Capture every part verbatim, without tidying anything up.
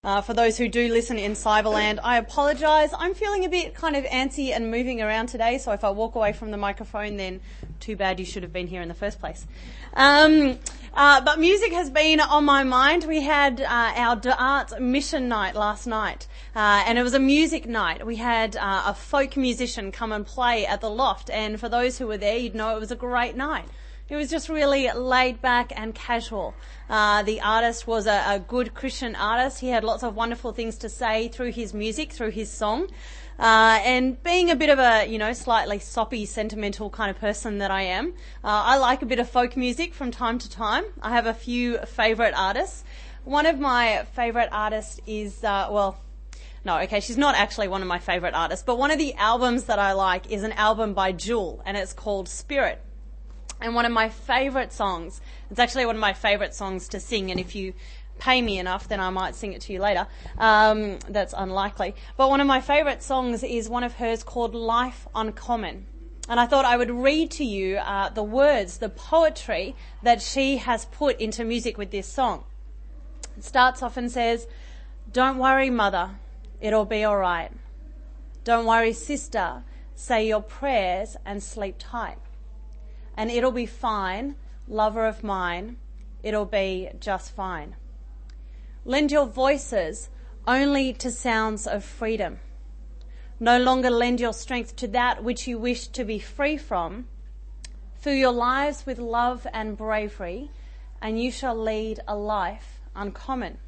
Uh, for those who do listen in Cyberland, I apologise. I'm feeling a bit kind of antsy and moving around today, so if I walk away from the microphone, then too bad you should have been here in the first place. Um, uh, but music has been on my mind. We had uh, our Arts mission night last night, uh, and it was a music night. We had uh, a folk musician come and play at the Loft, and for those who were there, you'd know it was a great night. It was just really laid back and casual. Uh, the artist was a, a good Christian artist. He had lots of wonderful things to say through his music, through his song. Uh, and being a bit of a, you know, slightly soppy, sentimental kind of person that I am, uh, I like a bit of folk music from time to time. I have a few favourite artists. One of my favourite artists is, uh, well, no, okay, she's not actually one of my favourite artists, but one of the albums that I like is an album by Jewel, and it's called Spirit. And one of my favourite songs, it's actually one of my favourite songs to sing, and if you pay me enough, then I might sing it to you later. Um, that's unlikely. But one of my favourite songs is one of hers called Life Uncommon. And I thought I would read to you uh, the words, the poetry that she has put into music with this song. It starts off and says, "Don't worry, mother, it'll be all right. Don't worry, sister, say your prayers and sleep tight. And it'll be fine, lover of mine, it'll be just fine. Lend your voices only to sounds of freedom. No longer lend your strength to that which you wish to be free from. Fill your lives with love and bravery, and you shall lead a life uncommon.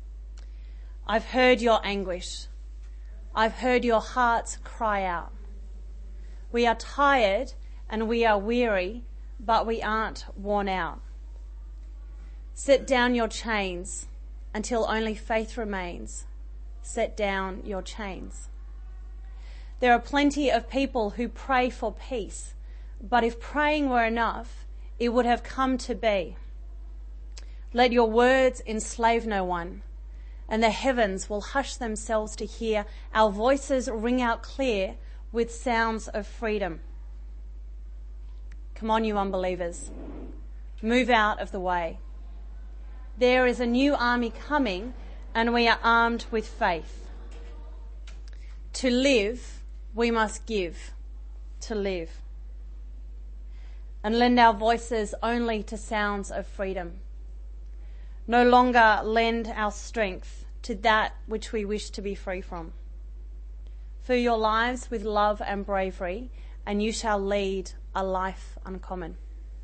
I've heard your anguish. I've heard your hearts cry out. We are tired and we are weary, but we aren't worn out. Set down your chains until only faith remains. Set down your chains. There are plenty of people who pray for peace, but if praying were enough, it would have come to be. Let your words enslave no one, and the heavens will hush themselves to hear our voices ring out clear with sounds of freedom. Come on, you unbelievers. Move out of the way. There is a new army coming, and we are armed with faith. To live, we must give. To live. And lend our voices only to sounds of freedom. No longer lend our strength to that which we wish to be free from. Fill your lives with love and bravery, and you shall lead a life uncommon.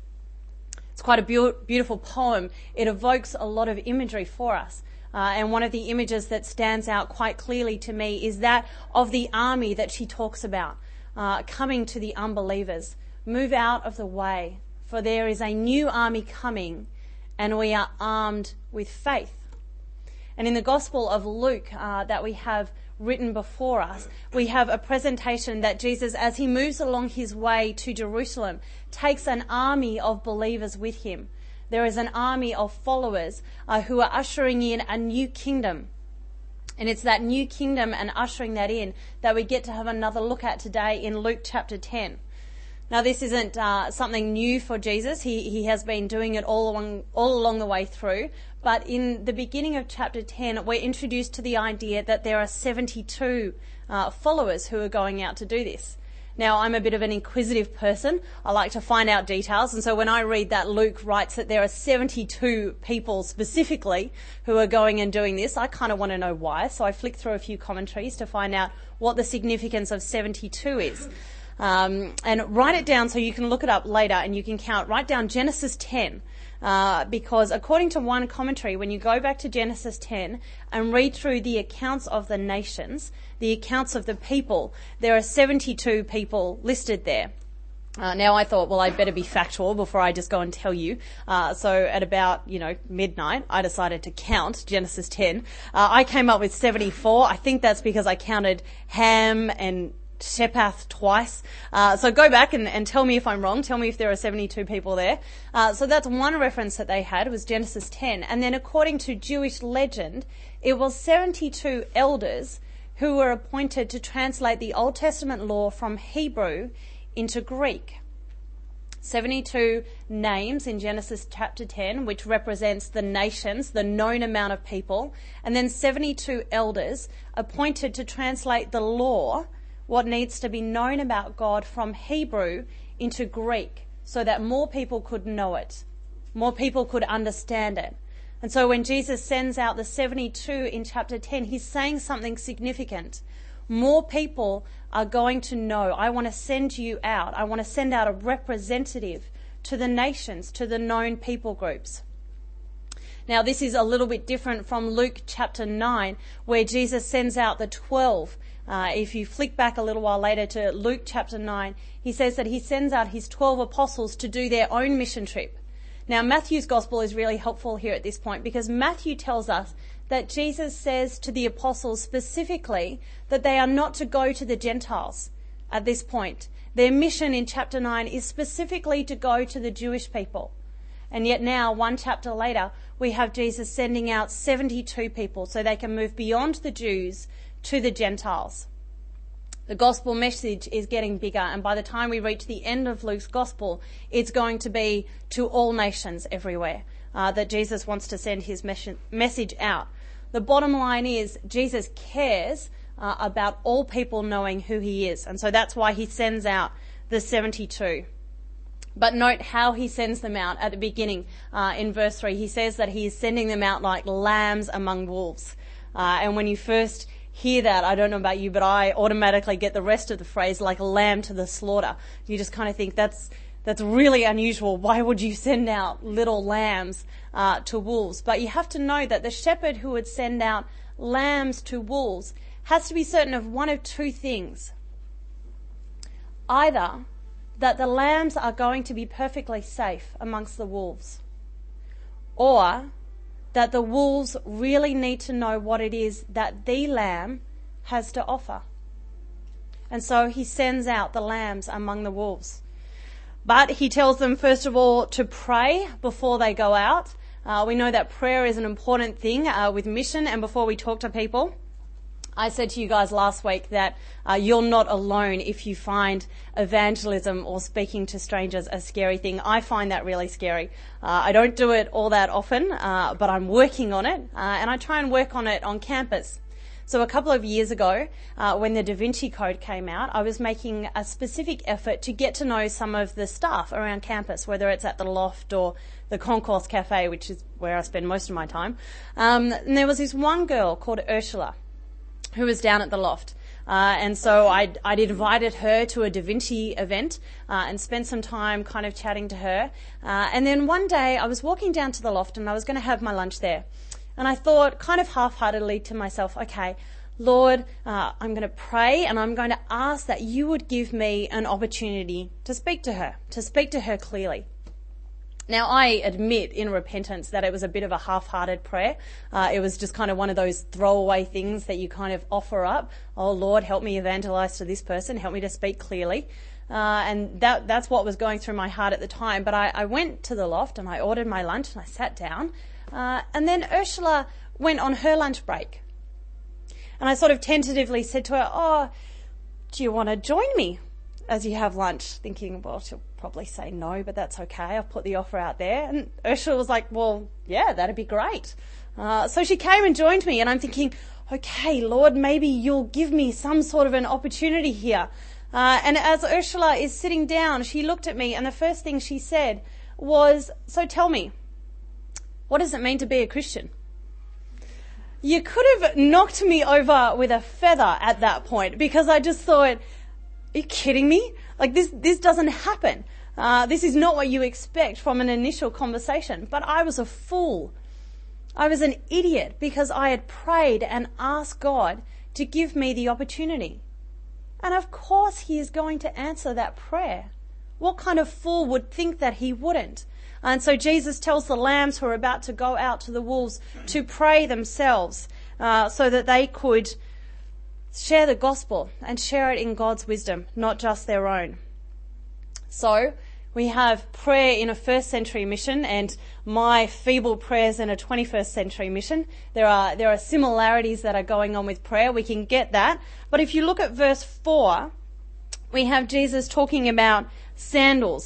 It's quite a be- beautiful poem. It evokes a lot of imagery for us. Uh, and one of the images that stands out quite clearly to me is that of the army that she talks about, uh, coming to the unbelievers. Move out of the way, for there is a new army coming, and we are armed with faith. And in the Gospel of Luke uh, that we have written before us, we have a presentation that Jesus, as he moves along his way to Jerusalem, takes an army of believers with him. There is an army of followers uh, who are ushering in a new kingdom. And it's that new kingdom and ushering that in that we get to have another look at today in Luke chapter ten. Now, this isn't uh, something new for Jesus. He he has been doing it all along all along the way through. But in the beginning of chapter ten, we're introduced to the idea that there are seventy-two uh, followers who are going out to do this. Now, I'm a bit of an inquisitive person. I like to find out details. And so when I read that Luke writes that there are seventy-two people specifically who are going and doing this, I kind of want to know why. So I flick through a few commentaries to find out what the significance of seventy-two is. Um, and write it down so you can look it up later and you can count. Write down Genesis ten. Uh, because according to one commentary, when you go back to Genesis ten and read through the accounts of the nations, the accounts of the people, there are seventy-two people listed there. Uh, now I thought, well, I'd better be factual before I just go and tell you. Uh, so at about, you know, midnight, I decided to count Genesis ten. Uh, I came up with seventy-four. I think that's because I counted Ham and Shepath twice. Uh, so go back and, and tell me if I'm wrong. Tell me if there are seventy-two people there. Uh, so that's one reference that they had, was Genesis ten. And then according to Jewish legend, it was seventy-two elders who were appointed to translate the Old Testament law from Hebrew into Greek. seventy-two names in Genesis chapter ten, which represents the nations, the known amount of people, and then seventy-two elders appointed to translate the law, what needs to be known about God, from Hebrew into Greek, so that more people could know it, more people could understand it. And so when Jesus sends out the seventy-two in chapter ten, he's saying something significant. More people are going to know. I want to send you out. I want to send out a representative to the nations, to the known people groups. Now, this is a little bit different from Luke chapter nine, where Jesus sends out the twelve. Uh, if you flick back a little while later to Luke chapter nine, he says that he sends out his twelve apostles to do their own mission trip. Now, Matthew's gospel is really helpful here at this point, because Matthew tells us that Jesus says to the apostles specifically that they are not to go to the Gentiles at this point. Their mission in chapter nine is specifically to go to the Jewish people. And yet now, one chapter later, we have Jesus sending out seventy-two people so they can move beyond the Jews to the Gentiles. The gospel message is getting bigger, and by the time we reach the end of Luke's gospel, it's going to be to all nations everywhere, uh, that Jesus wants to send his mes- message out. The bottom line is Jesus cares uh, about all people knowing who he is, and so that's why he sends out the seventy-two. But note how he sends them out at the beginning. Uh, in verse three, he says that he is sending them out like lambs among wolves. Uh, and when you first hear that, I don't know about you, but I automatically get the rest of the phrase, like a lamb to the slaughter. You just kind of think that's that's really unusual. Why would you send out little lambs uh, to wolves? But you have to know that the shepherd who would send out lambs to wolves has to be certain of one of two things. Either that the lambs are going to be perfectly safe amongst the wolves, or that the wolves really need to know what it is that the lamb has to offer. And so he sends out the lambs among the wolves. But he tells them, first of all, to pray before they go out. Uh, we know that prayer is an important thing uh, with mission and before we talk to people. I said to you guys last week that uh, you're not alone if you find evangelism or speaking to strangers a scary thing. I find that really scary. Uh, I don't do it all that often, uh, but I'm working on it, uh, and I try and work on it on campus. So a couple of years ago, uh, when the Da Vinci Code came out, I was making a specific effort to get to know some of the staff around campus, whether it's at the Loft or the Concourse Cafe, which is where I spend most of my time. Um, and there was this one girl called Ursula who was down at the Loft. Uh, and so I'd, I'd invited her to a Da Vinci event uh, and spent some time kind of chatting to her. Uh, and then one day I was walking down to the Loft and I was going to have my lunch there. And I thought kind of half-heartedly to myself, okay, Lord, uh, I'm going to pray and I'm going to ask that you would give me an opportunity to speak to her, to speak to her clearly. Now, I admit in repentance that it was a bit of a half-hearted prayer. Uh, it was just kind of one of those throwaway things that you kind of offer up. Oh, Lord, help me evangelize to this person. Help me to speak clearly. Uh, and that that's what was going through my heart at the time. But I, I went to the Loft and I ordered my lunch and I sat down. Uh, and then Ursula went on her lunch break. And I sort of tentatively said to her, oh, do you want to join me as you have lunch? Thinking, well, she'll probably say no, but that's okay. I've put the offer out there. And Ursula was like, well, yeah, that'd be great. Uh, so she came and joined me and I'm thinking, okay, Lord, maybe you'll give me some sort of an opportunity here. Uh, and as Ursula is sitting down, she looked at me and the first thing she said was, so tell me, what does it mean to be a Christian? You could have knocked me over with a feather at that point because I just thought, are you kidding me? Like this, this doesn't happen. Uh, this is not what you expect from an initial conversation. But I was a fool. I was an idiot because I had prayed and asked God to give me the opportunity. And of course he is going to answer that prayer. What kind of fool would think that he wouldn't? And so Jesus tells the lambs who are about to go out to the wolves to pray themselves uh, so that they could share the gospel and share it in God's wisdom, not just their own. So we have prayer in a first century mission and my feeble prayers in a twenty-first century mission. There are there are similarities that are going on with prayer. We can get that. But if you look at verse four, we have Jesus talking about sandals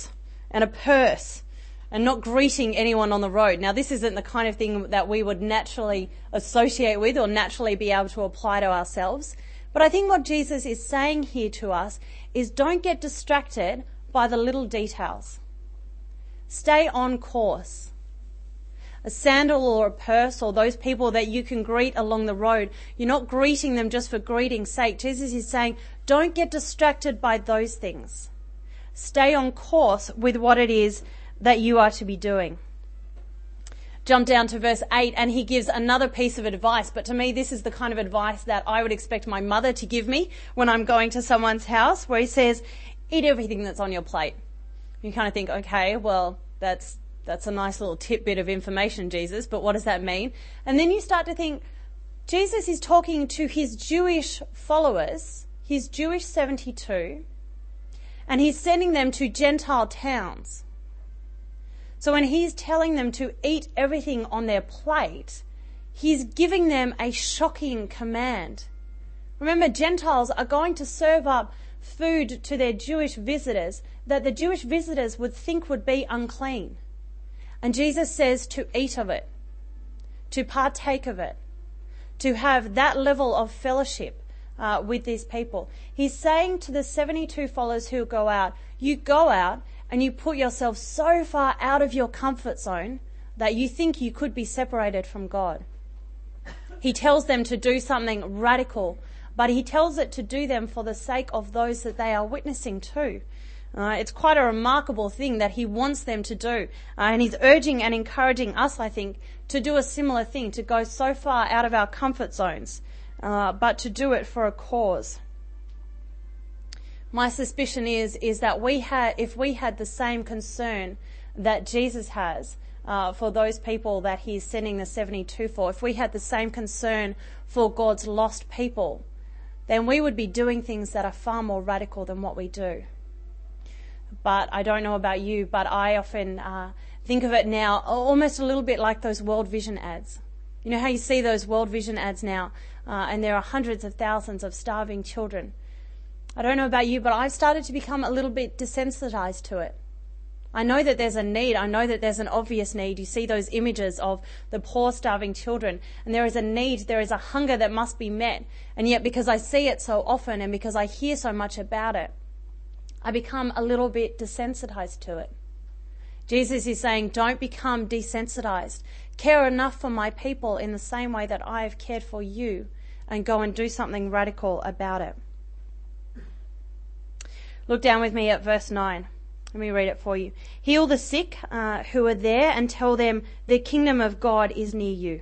and a purse and not greeting anyone on the road. Now, this isn't the kind of thing that we would naturally associate with or naturally be able to apply to ourselves. But I think what Jesus is saying here to us is don't get distracted by the little details. Stay on course. A sandal or a purse or those people that you can greet along the road, you're not greeting them just for greeting's sake. Jesus is saying, don't get distracted by those things. Stay on course with what it is that you are to be doing. Jump down to verse eight, and he gives another piece of advice. But to me, this is the kind of advice that I would expect my mother to give me when I'm going to someone's house, where he says, eat everything that's on your plate. You kind of think, okay, well, that's That's a nice little tidbit of information, Jesus, but what does that mean? And then you start to think, Jesus is talking to his Jewish followers, his Jewish seventy-two, and he's sending them to Gentile towns. So when he's telling them to eat everything on their plate, he's giving them a shocking command. Remember, Gentiles are going to serve up food to their Jewish visitors that the Jewish visitors would think would be unclean. And Jesus says to eat of it, to partake of it, to have that level of fellowship uh, with these people. He's saying to the seventy-two followers who go out, you go out and you put yourself so far out of your comfort zone that you think you could be separated from God. He tells them to do something radical, but he tells it to do them for the sake of those that they are witnessing to. Uh, it's quite a remarkable thing that he wants them to do. Uh, and he's urging and encouraging us, I think, to do a similar thing, to go so far out of our comfort zones, uh, but to do it for a cause. My suspicion is, is that we had, if we had the same concern that Jesus has uh, for those people that he's sending the seventy-two for, if we had the same concern for God's lost people, then we would be doing things that are far more radical than what we do. But I don't know about you, but I often uh, think of it now almost a little bit like those World Vision ads. You know how you see those World Vision ads now, uh, and there are hundreds of thousands of starving children. I don't know about you, but I've started to become a little bit desensitized to it. I know that there's a need. I know that there's an obvious need. You see those images of the poor, starving children, and there is a need, there is a hunger that must be met. And yet because I see it so often and because I hear so much about it, I become a little bit desensitized to it. Jesus is saying, don't become desensitized. Care enough for my people in the same way that I have cared for you, and go and do something radical about it. Look down with me at verse nine. Let me read it for you. Heal the sick uh, who are there and tell them the kingdom of God is near you.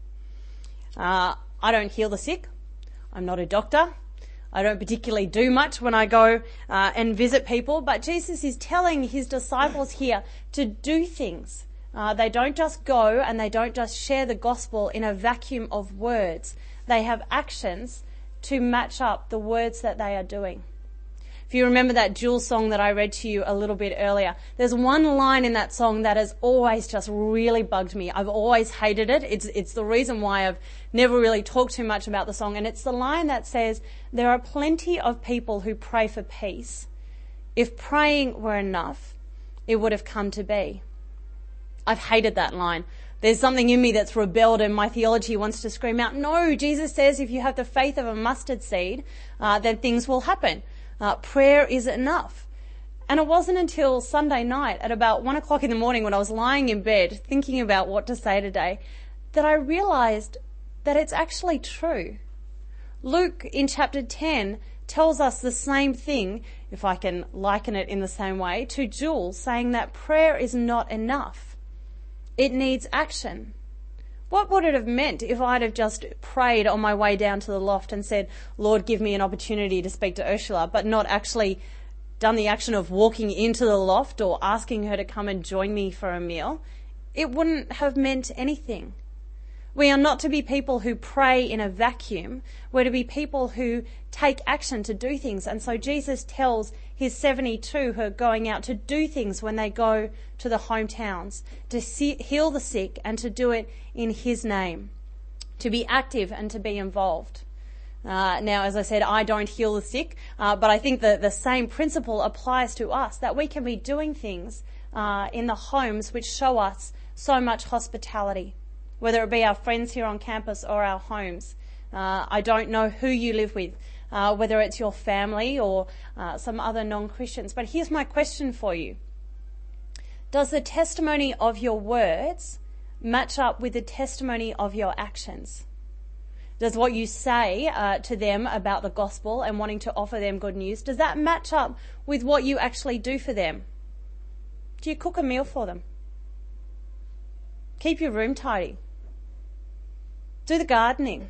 Uh, I don't heal the sick. I'm not a doctor. I don't particularly do much when I go uh, and visit people, but Jesus is telling his disciples here to do things. Uh, they don't just go and they don't just share the gospel in a vacuum of words. They have actions to match up the words that they are doing. If you remember that Jules song that I read to you a little bit earlier, there's one line in that song that has always just really bugged me. I've always hated it. It's, it's the reason why I've never really talked too much about the song. And it's the line that says, there are plenty of people who pray for peace. If praying were enough, it would have come to be. I've hated that line. There's something in me that's rebelled and my theology wants to scream out, no, Jesus says if you have the faith of a mustard seed, uh, then things will happen. Uh, prayer is enough. And it wasn't until Sunday night at about one o'clock in the morning when I was lying in bed thinking about what to say today that I realized that it's actually true. Luke in chapter ten tells us the same thing, if I can liken it in the same way, to Jules, saying that prayer is not enough. It needs action. What would it have meant if I'd have just prayed on my way down to the loft and said, Lord, give me an opportunity to speak to Ursula, but not actually done the action of walking into the loft or asking her to come and join me for a meal? It wouldn't have meant anything. We are not to be people who pray in a vacuum. We're to be people who take action to do things. And so Jesus tells his seventy-two who are going out to do things when they go to the hometowns, to see, heal the sick and to do it in his name, to be active and to be involved. Uh, now, as I said, I don't heal the sick, uh, but I think that the same principle applies to us, that we can be doing things uh, in the homes which show us so much hospitality, whether it be our friends here on campus or our homes. Uh, I don't know who you live with, uh, whether it's your family or uh, some other non-Christians, but here's my question for you. Does the testimony of your words match up with the testimony of your actions? Does what you say uh, to them about the gospel and wanting to offer them good news, does that match up with what you actually do for them? Do you cook a meal for them? Keep your room tidy? Do the gardening?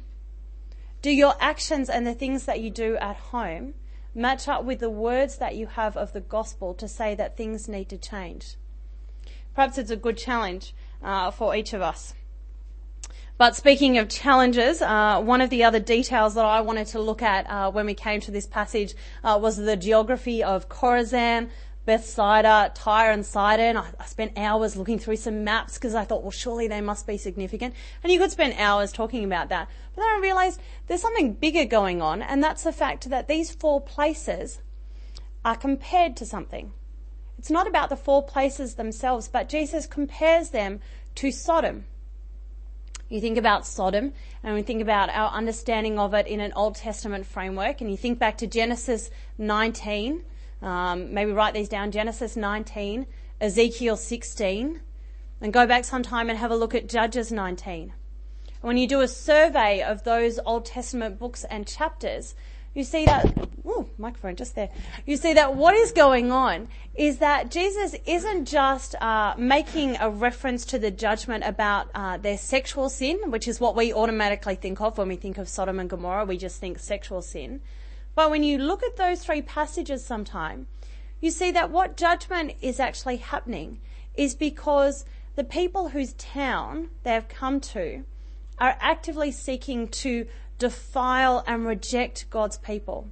Do your actions and the things that you do at home match up with the words that you have of the gospel to say that things need to change? Perhaps it's a good challenge uh, for each of us. But speaking of challenges, uh, one of the other details that I wanted to look at uh, when we came to this passage uh, was the geography of Chorazin, Bethsaida, Tyre and Sidon. I, I spent hours looking through some maps because I thought, well, surely they must be significant. And you could spend hours talking about that. But then I realised there's something bigger going on, and that's the fact that these four places are compared to something. It's not about the four places themselves, but Jesus compares them to Sodom. You think about Sodom, and we think about our understanding of it in an Old Testament framework, and you think back to Genesis nineteen, um, maybe write these down, Genesis nineteen, Ezekiel sixteen, and go back sometime and have a look at Judges nineteen. And when you do a survey of those Old Testament books and chapters, you see that, ooh, microphone just there. You see that what is going on is that Jesus isn't just uh, making a reference to the judgment about uh, their sexual sin, which is what we automatically think of when we think of Sodom and Gomorrah. We just think sexual sin. But when you look at those three passages sometime, you see that what judgment is actually happening is because the people whose town they have come to are actively seeking to defile and reject God's people.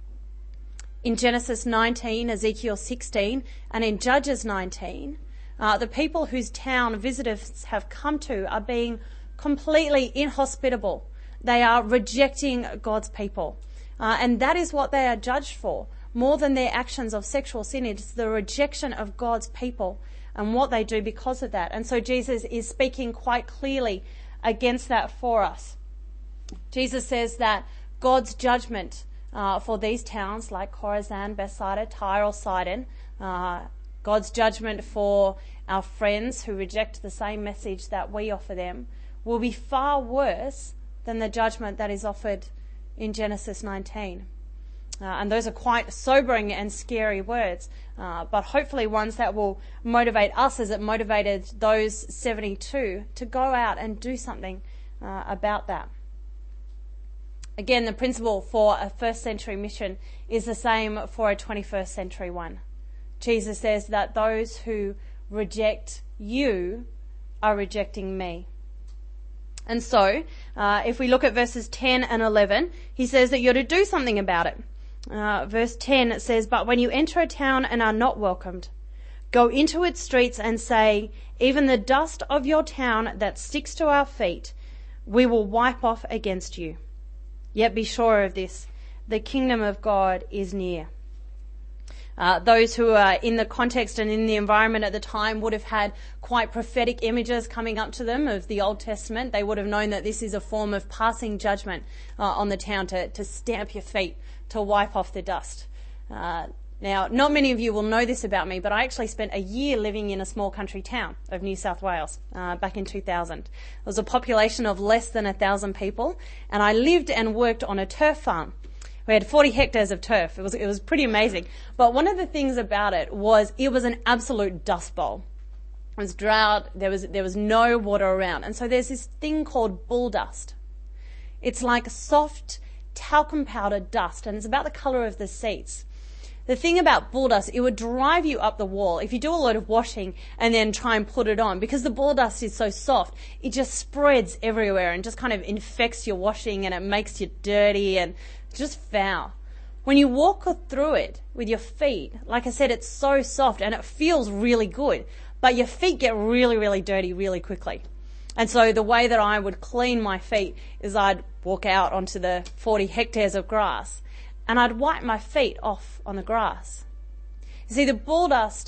In Genesis nineteen, Ezekiel sixteen, and in Judges nineteen, uh, the people whose town visitors have come to are being completely inhospitable. They are rejecting God's people. Uh, and that is what they are judged for. More than their actions of sexual sin, it's the rejection of God's people and what they do because of that. And so Jesus is speaking quite clearly against that for us. Jesus says that God's judgment uh, for these towns like Chorazin, Bethsaida, Tyre or Sidon, uh, God's judgment for our friends who reject the same message that we offer them will be far worse than the judgment that is offered in Genesis nineteen. Uh, and those are quite sobering and scary words, uh, but hopefully ones that will motivate us as it motivated those seventy-two to go out and do something uh, about that. Again, the principle for a first century mission is the same for a twenty-first century one. Jesus says that those who reject you are rejecting me. And so, uh, if we look at verses ten and eleven, he says that you're to do something about it. Uh, verse ten, it says, "But when you enter a town and are not welcomed, go into its streets and say, even the dust of your town that sticks to our feet, we will wipe off against you. Yet be sure of this, the kingdom of God is near." Uh, those who are in the context and in the environment at the time would have had quite prophetic images coming up to them of the Old Testament. They would have known that this is a form of passing judgment uh, on the town to, to stamp your feet, to wipe off the dust. Uh, now, not many of you will know this about me, but I actually spent a year living in a small country town of New South Wales uh, back in two thousand. There was a population of less than a thousand people, and I lived and worked on a turf farm. We had forty hectares of turf. It was it was pretty amazing. But one of the things about it was it was an absolute dust bowl. It was drought. There was there was no water around, and so there's this thing called bull dust. It's like soft talcum powder dust, and it's about the colour of the seats. The thing about bull dust, it would drive you up the wall. If you do a lot of washing and then try and put it on, because the bull dust is so soft, it just spreads everywhere and just kind of infects your washing, and it makes you dirty and just foul. When you walk through it with your feet, like I said, it's so soft and it feels really good, but your feet get really, really dirty really quickly. And so the way that I would clean my feet is I'd walk out onto the forty hectares of grass and I'd wipe my feet off on the grass. You see, the bull dust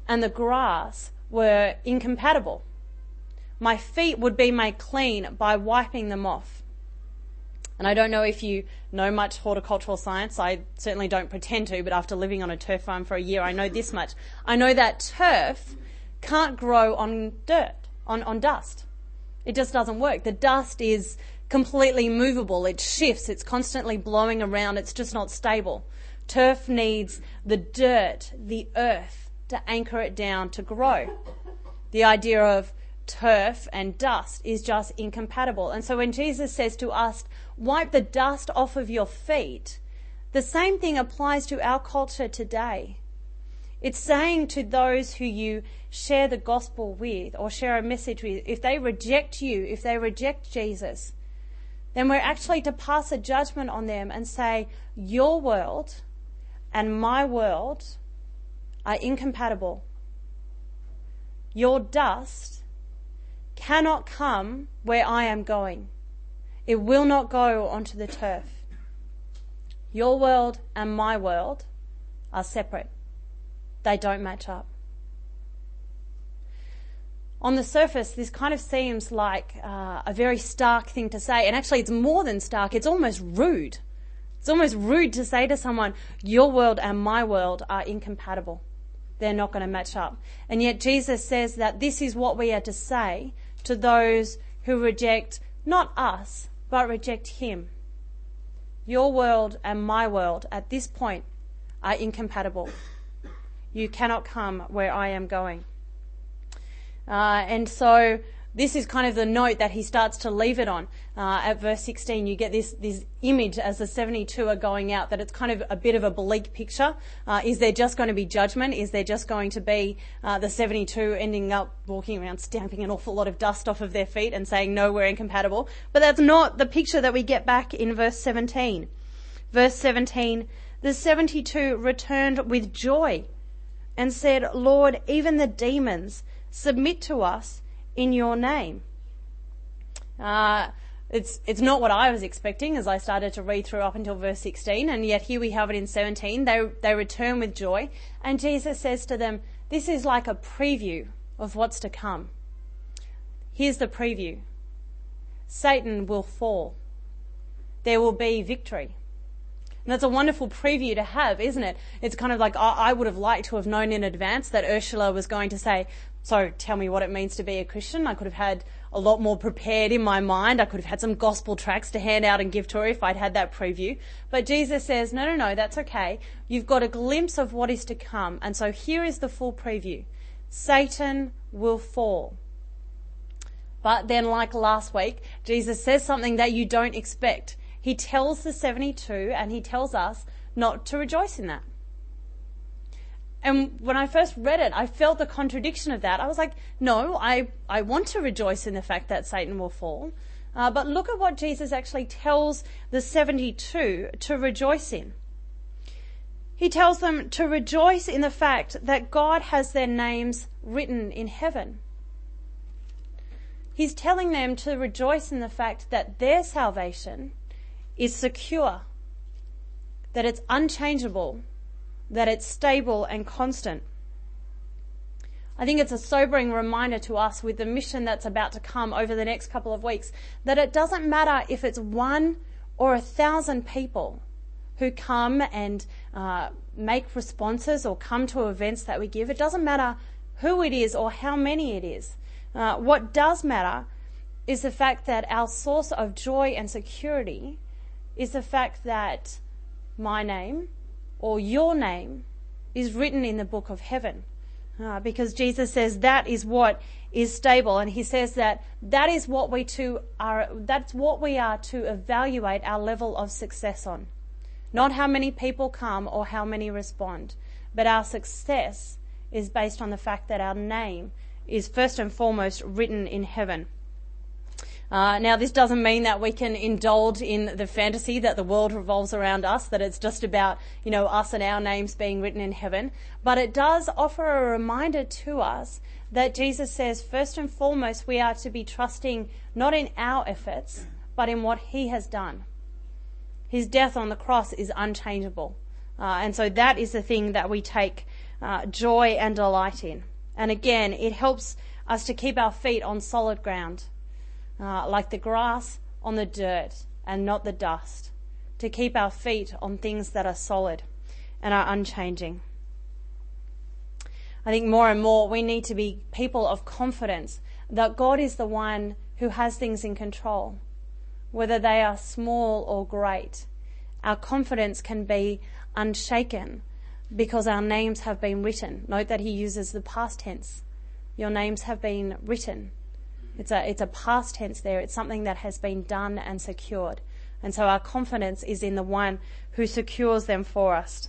and the grass were incompatible. My feet would be made clean by wiping them off. And I don't know if you know much horticultural science. I certainly don't pretend to, but after living on a turf farm for a year, I know this much. I know that turf can't grow on dirt, on, on dust. It just doesn't work. The dust is completely movable. It shifts. It's constantly blowing around. It's just not stable. Turf needs the dirt, the earth, to anchor it down to grow. The idea of turf and dust is just incompatible. And so when Jesus says to us, wipe the dust off of your feet, the same thing applies to our culture today. It's saying to those who you share the gospel with or share a message with, if they reject you, if they reject Jesus, then we're actually to pass a judgment on them and say, your world and my world are incompatible. Your dust cannot come where I am going. It will not go onto the turf. Your world and my world are separate. They don't match up. On the surface, this kind of seems like uh, a very stark thing to say. And actually, it's more than stark. It's almost rude. It's almost rude to say to someone, your world and my world are incompatible. They're not going to match up. And yet Jesus says that this is what we are to say to those who reject not us, but reject him. Your world and my world at this point are incompatible. You cannot come where I am going. Uh, and so this is kind of the note that he starts to leave it on. Uh, at verse sixteen, you get this, this image as the seventy-two are going out, that it's kind of a bit of a bleak picture. Uh, is there just going to be judgment? Is there just going to be uh, the seventy-two ending up walking around stamping an awful lot of dust off of their feet and saying, no, we're incompatible? But that's not the picture that we get back in verse seventeen. Verse seventeen, the seventy-two returned with joy and said, Lord, even the demons submit to us in your name. Uh, it's it's not what I was expecting as I started to read through up until verse sixteen, and yet here we have it in seventeen. They they return with joy, and Jesus says to them, this is like a preview of what's to come. Here's the preview. Satan will fall. There will be victory. And that's a wonderful preview to have, isn't it? It's kind of like I would have liked to have known in advance that Ursula was going to say, so tell me what it means to be a Christian. I could have had a lot more prepared in my mind. I could have had some gospel tracts to hand out and give to her if I'd had that preview. But Jesus says, no, no, no, that's okay. You've got a glimpse of what is to come. And so here is the full preview. Satan will fall. But then, like last week, Jesus says something that you don't expect. He tells the seventy-two and he tells us not to rejoice in that. And when I first read it, I felt the contradiction of that. I was like, no, I, I want to rejoice in the fact that Satan will fall. Uh, but look at what Jesus actually tells the seventy-two to rejoice in. He tells them to rejoice in the fact that God has their names written in heaven. He's telling them to rejoice in the fact that their salvation is secure, that it's unchangeable, that it's stable and constant. I think it's a sobering reminder to us with the mission that's about to come over the next couple of weeks, that it doesn't matter if it's one or a thousand people who come and uh, make responses or come to events that we give. It doesn't matter who it is or how many it is. Uh, what does matter is the fact that our source of joy and security is the fact that my name or your name is written in the book of heaven. Uh, because Jesus says that is what is stable, and he says that that is what we to are that's what we are to evaluate our level of success on. Not how many people come or how many respond, but our success is based on the fact that our name is first and foremost written in heaven. Uh, now, this doesn't mean that we can indulge in the fantasy that the world revolves around us, that it's just about, you know, us and our names being written in heaven. But it does offer a reminder to us that Jesus says, first and foremost, we are to be trusting not in our efforts, but in what he has done. His death on the cross is unchangeable. Uh, and so that is the thing that we take uh, joy and delight in. And again, it helps us to keep our feet on solid ground, uh, like the grass on the dirt and not the dust, to keep our feet on things that are solid and are unchanging. I think more and more we need to be people of confidence that God is the one who has things in control, whether they are small or great. Our confidence can be unshaken because our names have been written. Note that he uses the past tense. Your names have been written. It's a, it's a past tense there. It's something that has been done and secured. And so our confidence is in the one who secures them for us.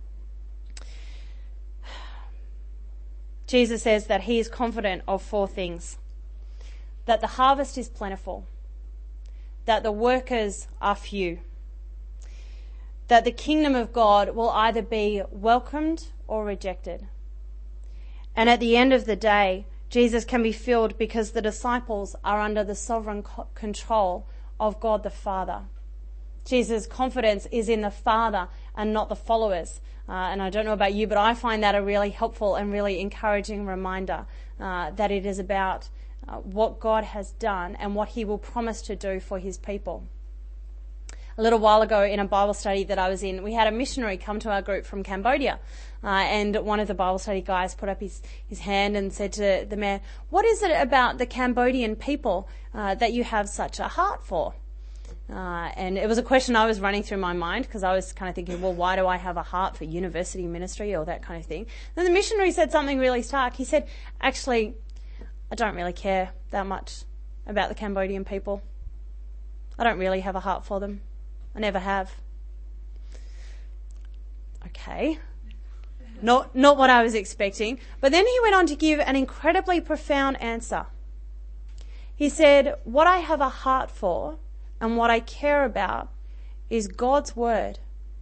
Jesus says that he is confident of four things: that the harvest is plentiful, that the workers are few, that the kingdom of God will either be welcomed or rejected. And at the end of the day, Jesus can be filled because the disciples are under the sovereign co- control of God the Father. Jesus' confidence is in the Father and not the followers. Uh, and I don't know about you, but I find that a really helpful and really encouraging reminder uh, that it is about uh, what God has done and what he will promise to do for his people. A little while ago in a Bible study that I was in, we had a missionary come to our group from Cambodia. Uh, and one of the Bible study guys put up his, his hand and said to the man, "What is it about the Cambodian people uh, that you have such a heart for?" Uh, and it was a question I was running through my mind because I was kind of thinking, well, why do I have a heart for university ministry or that kind of thing? Then the missionary said something really stark. He said, actually, I don't really care that much about the Cambodian people. I don't really have a heart for them. I never have. Okay. Not, not what I was expecting. But then he went on to give an incredibly profound answer. He said, what I have a heart for and what I care about is God's word.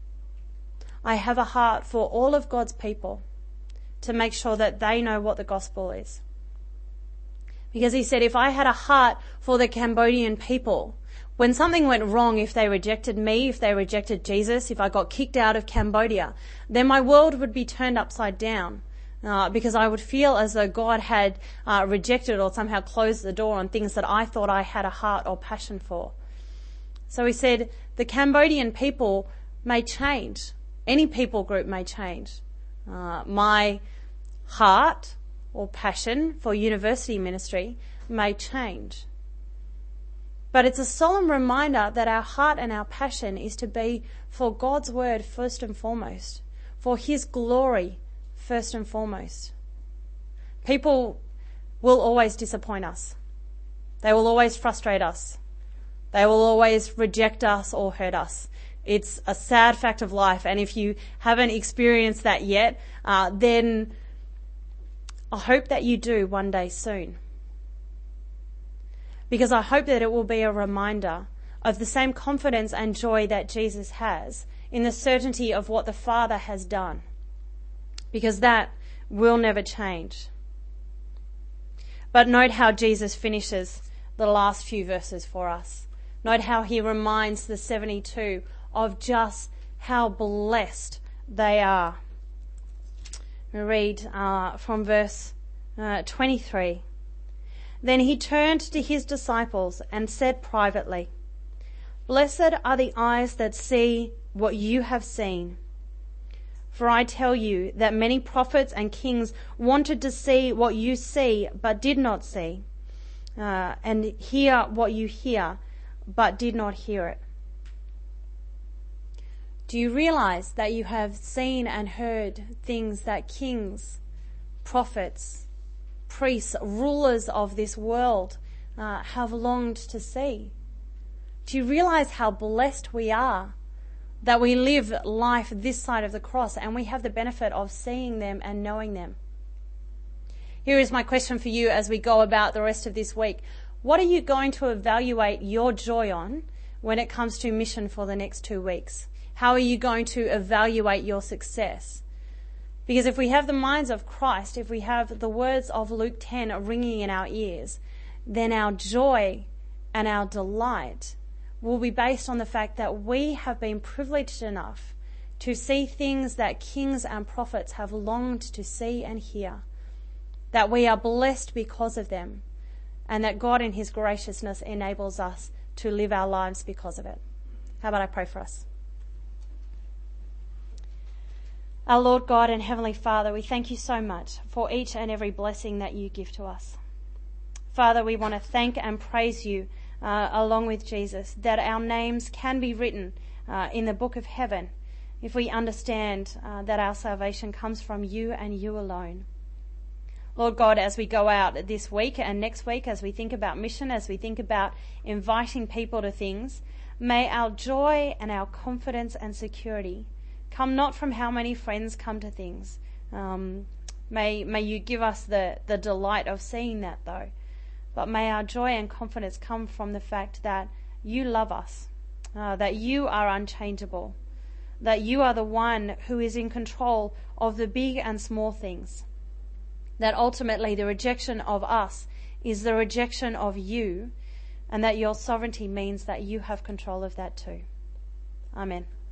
I have a heart for all of God's people to make sure that they know what the gospel is. Because he said, if I had a heart for the Cambodian people, when something went wrong, if they rejected me, if they rejected Jesus, if I got kicked out of Cambodia, then my world would be turned upside down. Uh, because I would feel as though God had uh, rejected or somehow closed the door on things that I thought I had a heart or passion for. So he said, the Cambodian people may change. Any people group may change. Uh, my heart or passion for university ministry may change. But it's a solemn reminder that our heart and our passion is to be for God's word first and foremost, for his glory first and foremost. People will always disappoint us. They will always frustrate us. They will always reject us or hurt us. It's a sad fact of life, and if you haven't experienced that yet, uh, then I hope that you do one day soon. Because I hope that it will be a reminder of the same confidence and joy that Jesus has in the certainty of what the Father has done. Because that will never change. But note how Jesus finishes the last few verses for us. Note how he reminds the seventy-two of just how blessed they are. We read uh, from verse uh, twenty-three. Then he turned to his disciples and said privately, "Blessed are the eyes that see what you have seen. For I tell you that many prophets and kings wanted to see what you see, but did not see, uh, and hear what you hear, but did not hear it." Do you realize that you have seen and heard things that kings, prophets, priests, rulers of this world uh, have longed to see? Do you realize how blessed we are that we live life this side of the cross and we have the benefit of seeing them and knowing them? Here is my question for you as we go about the rest of this week. What are you going to evaluate your joy on when it comes to mission for the next two weeks? How are you going to evaluate your success? Because if we have the minds of Christ, if we have the words of Luke ten ringing in our ears, then our joy and our delight will be based on the fact that we have been privileged enough to see things that kings and prophets have longed to see and hear, that we are blessed because of them, and that God in his graciousness enables us to live our lives because of it. How about I pray for us? Our Lord God and Heavenly Father, we thank you so much for each and every blessing that you give to us. Father, we want to thank and praise you uh, along with Jesus, that our names can be written uh, in the book of heaven if we understand uh, that our salvation comes from you and you alone. Lord God, as we go out this week and next week, as we think about mission, as we think about inviting people to things, may our joy and our confidence and security come not from how many friends come to things. Um, may may you give us the, the delight of seeing that, though. But may our joy and confidence come from the fact that you love us, uh, that you are unchangeable, that you are the one who is in control of the big and small things, that ultimately the rejection of us is the rejection of you, and that your sovereignty means that you have control of that too. Amen.